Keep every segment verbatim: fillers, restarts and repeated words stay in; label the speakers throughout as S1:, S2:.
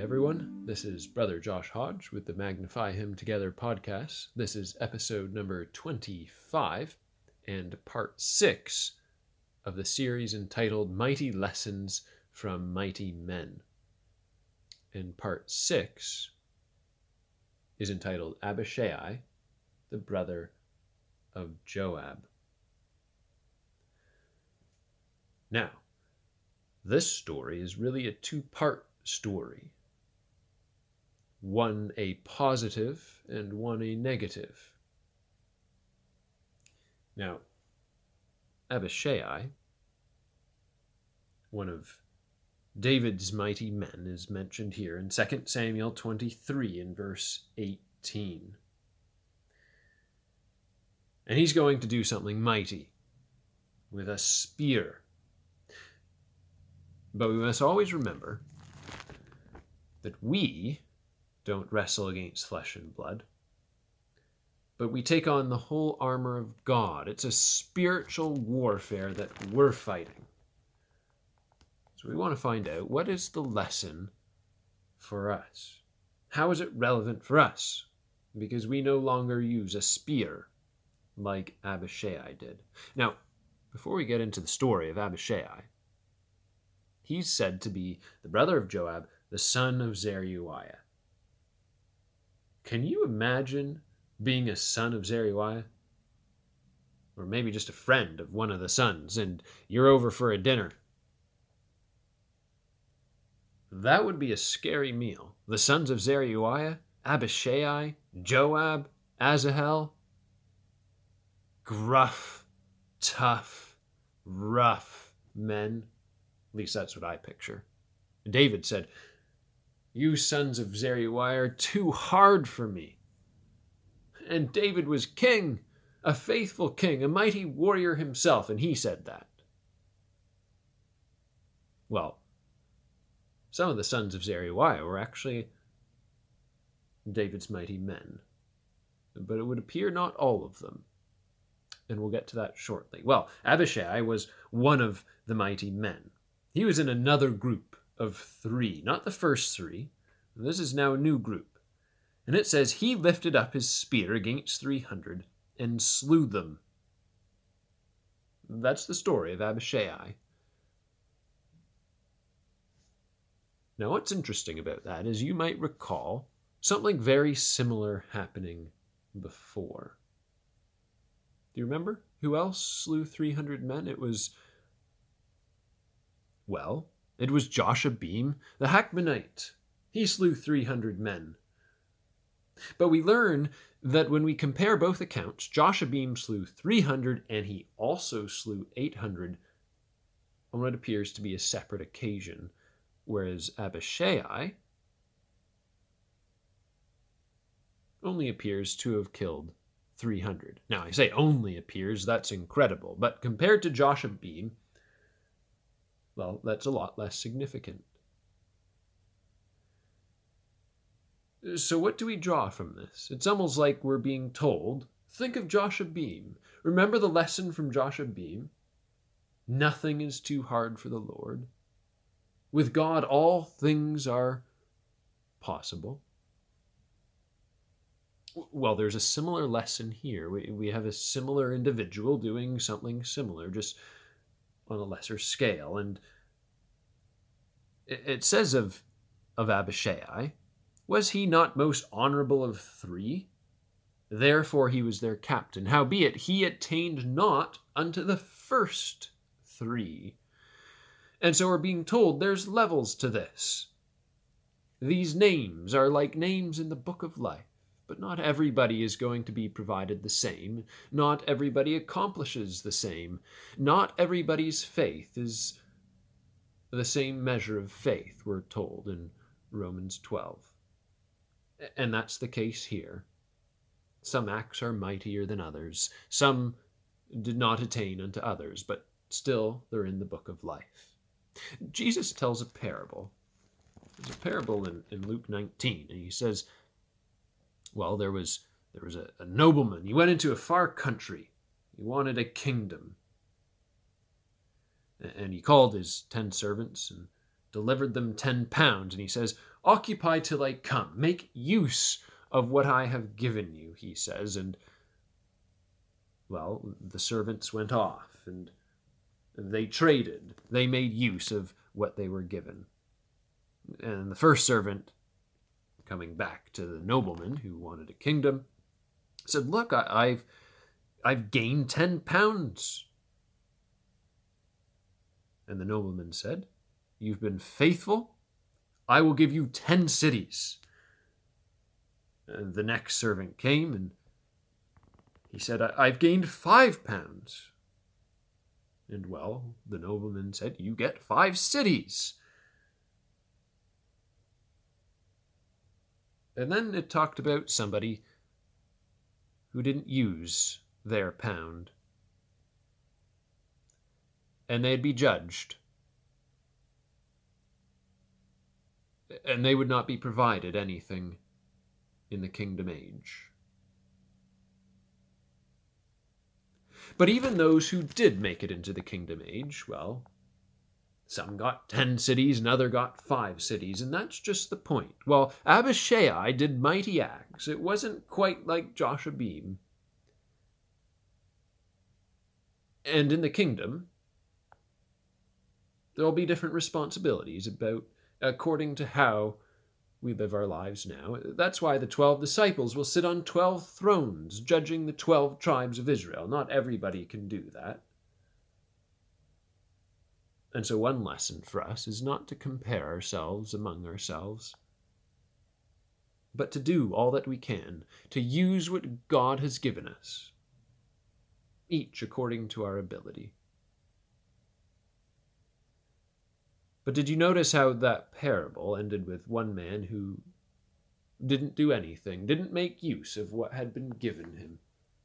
S1: everyone. This is Brother Josh Hodge with the Magnify Him Together podcast. This is episode number twenty-five and part six of the series entitled Mighty Lessons from Mighty Men. And part six is entitled Abishai, the brother of Joab. Now, this story is really a two-part story. One a positive and one a negative. Now, Abishai, one of David's mighty men, is mentioned here in Second Samuel twenty-three in verse eighteen. And he's going to do something mighty with a spear. But we must always remember that we don't wrestle against flesh and blood, but we take on the whole armor of God. It's a spiritual warfare that we're fighting. So we want to find out, what is the lesson for us? How is it relevant for us? Because we no longer use a spear like Abishai did. Now, before we get into the story of Abishai, he's said to be the brother of Joab, the son of Zeruiah. Can you imagine being a son of Zeruiah? Or maybe just a friend of one of the sons, and you're over for a dinner. That would be a scary meal. The sons of Zeruiah, Abishai, Joab, Asahel. Gruff, tough, rough men. At least that's what I picture. David said, "You sons of Zeruiah are too hard for me." And David was king, a faithful king, a mighty warrior himself, and he said that. Well, some of the sons of Zeruiah were actually David's mighty men, but it would appear not all of them. And we'll get to that shortly. Well, Abishai was one of the mighty men. He was in another group of three, not the first three. This is now a new group. And it says, he lifted up his spear against three hundred and slew them. That's the story of Abishai. Now, what's interesting about that is you might recall something very similar happening before. Do you remember who else slew three hundred men? It was, well, it was Joshua-Beam, the Hakmonite. He slew three hundred men. But we learn that when we compare both accounts, Joshua-Beam slew three hundred and he also slew eight hundred on what appears to be a separate occasion, whereas Abishai only appears to have killed three hundred. Now, I say only appears, that's incredible, but compared to Joshua-Beam, well, that's a lot less significant. So what do we draw from this? It's almost like we're being told, think of Joshua-Beam. Remember the lesson from Joshua-Beam? Nothing is too hard for the Lord. With God, all things are possible. Well, there's a similar lesson here. We, we have a similar individual doing something similar, just on a lesser scale. And it, it says of, of Abishai, was he not most honorable of three? Therefore he was their captain. Howbeit he attained not unto the first three. And so we're being told there's levels to this. These names are like names in the book of life. But not everybody is going to be provided the same. Not everybody accomplishes the same. Not everybody's faith is the same measure of faith, we're told in Romans twelve. And that's the case here. Some acts are mightier than others. Some did not attain unto others, but still they're in the book of life. Jesus tells a parable. There's a parable in, in Luke nineteen, and he says, well, there was there was a, a nobleman. He went into a far country. He wanted a kingdom. And he called his ten servants and delivered them ten pounds. And he says, Occupy till I come. Make use of what I have given you, he says. And, well, the servants went off, and they traded. They made use of what they were given. And the first servant, coming back to the nobleman who wanted a kingdom, said, look, I, I've, I've gained ten pounds. And the nobleman said, you've been faithful. I will give you ten cities. And the next servant came, and he said, I've gained five pounds. And well, the nobleman said, you get five cities. And then it talked about somebody who didn't use their pound. And they'd be judged. And they would not be provided anything in the kingdom age. But even those who did make it into the kingdom age, well, some got ten cities, and other got five cities, and that's just the point. While Abishai did mighty acts, it wasn't quite like Joshabim. And in the kingdom, there'll be different responsibilities about according to how we live our lives now. That's why the twelve disciples will sit on twelve thrones, judging the twelve tribes of Israel. Not everybody can do that. And so one lesson for us is not to compare ourselves among ourselves, but to do all that we can, to use what God has given us, each according to our ability. But did you notice how that parable ended with one man who didn't do anything, didn't make use of what had been given him?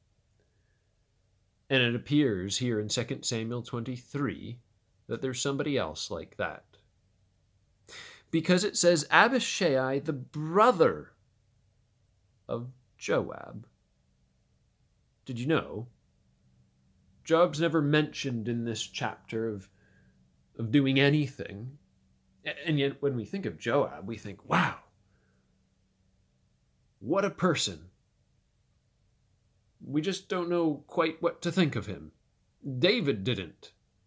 S1: And it appears here in Second Samuel twenty-three that there's somebody else like that. Because it says Abishai, the brother of Joab. Did you know? Joab's never mentioned in this chapter of of doing anything. And yet when we think of Joab, we think, wow, what a person. We just don't know quite what to think of him. David didn't.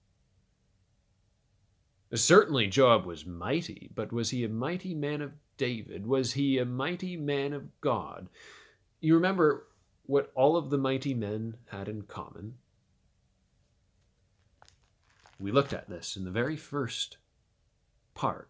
S1: Certainly Joab was mighty, but was he a mighty man of David? Was he a mighty man of God? You remember what all of the mighty men had in common? We looked at this in the very first part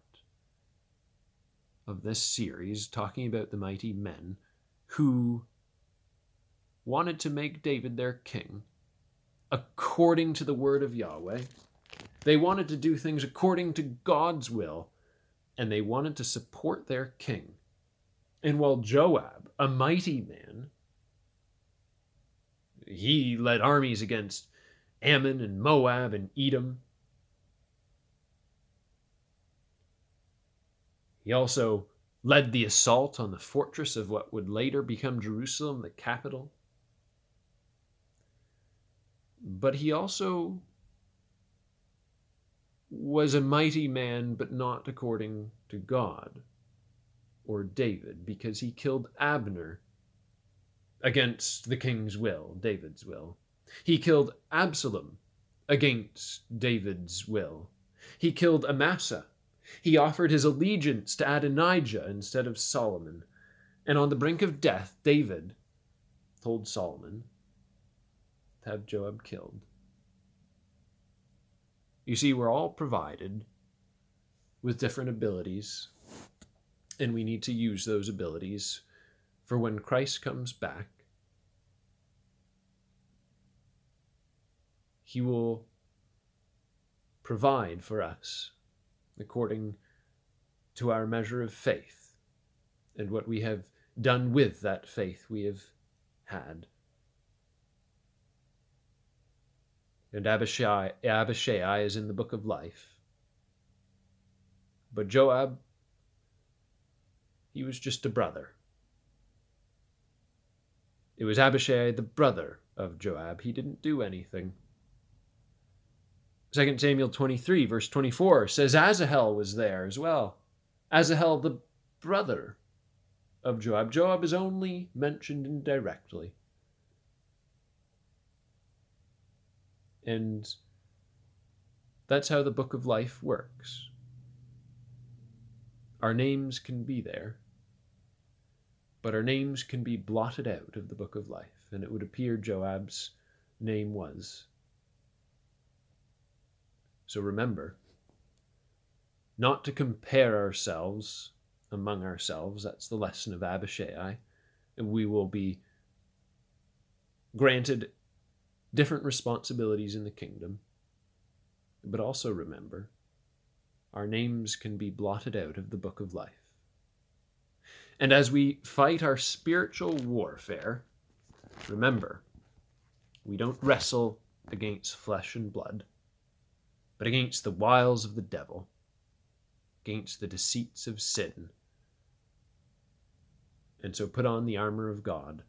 S1: of this series, talking about the mighty men who wanted to make David their king according to the word of Yahweh. They wanted to do things according to God's will, and they wanted to support their king. And while Joab, a mighty man, he led armies against Ammon and Moab and Edom. He also led the assault on the fortress of what would later become Jerusalem, the capital. But he also was a mighty man, but not according to God or David, because he killed Abner against the king's will, David's will. He killed Absalom against David's will. He killed Amasa. He offered his allegiance to Adonijah instead of Solomon. And on the brink of death, David told Solomon to have Joab killed. You see, we're all provided with different abilities, and we need to use those abilities for when Christ comes back. He will provide for us according to our measure of faith and what we have done with that faith we have had. And Abishai, Abishai is in the book of life. But Joab, he was just a brother. It was Abishai, the brother of Joab. He didn't do anything. Second Samuel twenty-three, verse twenty-four says Asahel was there as well. Asahel, the brother of Joab. Joab is only mentioned indirectly. And that's how the book of life works. Our names can be there, but our names can be blotted out of the book of life, and it would appear Joab's name was. So remember, not to compare ourselves among ourselves. That's the lesson of Abishai. We will be granted different responsibilities in the kingdom, but also remember, our names can be blotted out of the book of life. And as we fight our spiritual warfare, remember, we don't wrestle against flesh and blood, but against the wiles of the devil, against the deceits of sin. And so put on the armor of God.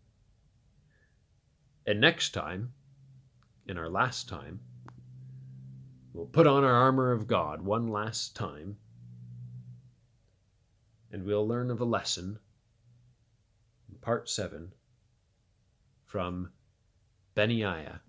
S1: And next time, in our last time, we'll put on our armor of God one last time, and we'll learn of a lesson in part seven from Benaiah